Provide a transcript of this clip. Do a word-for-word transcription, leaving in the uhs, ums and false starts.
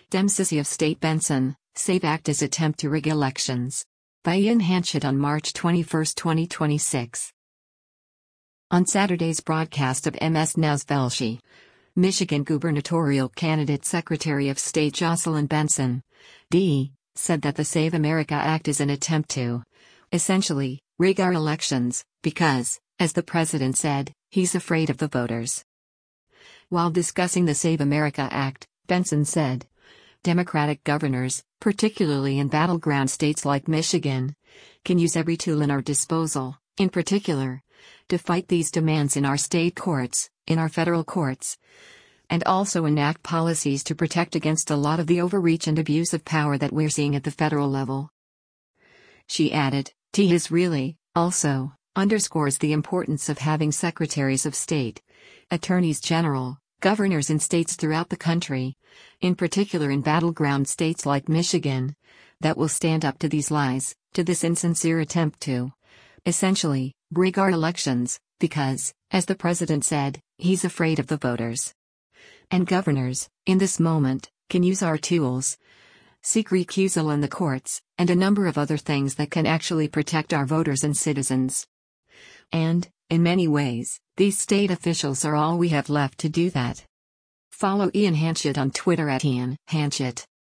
Democracy of State Benson, SAVE Act as Attempt to Rig Elections. By Ian Hanchett on March twenty-first, twenty twenty-six. On Saturday's broadcast of M S Now's Velshi, Michigan gubernatorial candidate Secretary of State Jocelyn Benson, D, said that the Save America Act is an attempt to, essentially, rig our elections, because, as the president said, he's afraid of the voters. While discussing the Save America Act, Benson said, Democratic governors, particularly in battleground states like Michigan, can use every tool in our disposal, in particular, to fight these demands in our state courts, in our federal courts, and also enact policies to protect against a lot of the overreach and abuse of power that we're seeing at the federal level. She added, T is really, also, underscores the importance of having secretaries of state, attorneys general, governors in states throughout the country, in particular in battleground states like Michigan, that will stand up to these lies, to this insincere attempt to, essentially, rig our elections, because, as the president said, he's afraid of the voters. And governors, in this moment, can use our tools, seek recusal in the courts, and a number of other things that can actually protect our voters and citizens. And, in many ways, these state officials are all we have left to do that. Follow Ian Hanchett on Twitter at Ian Hanchett.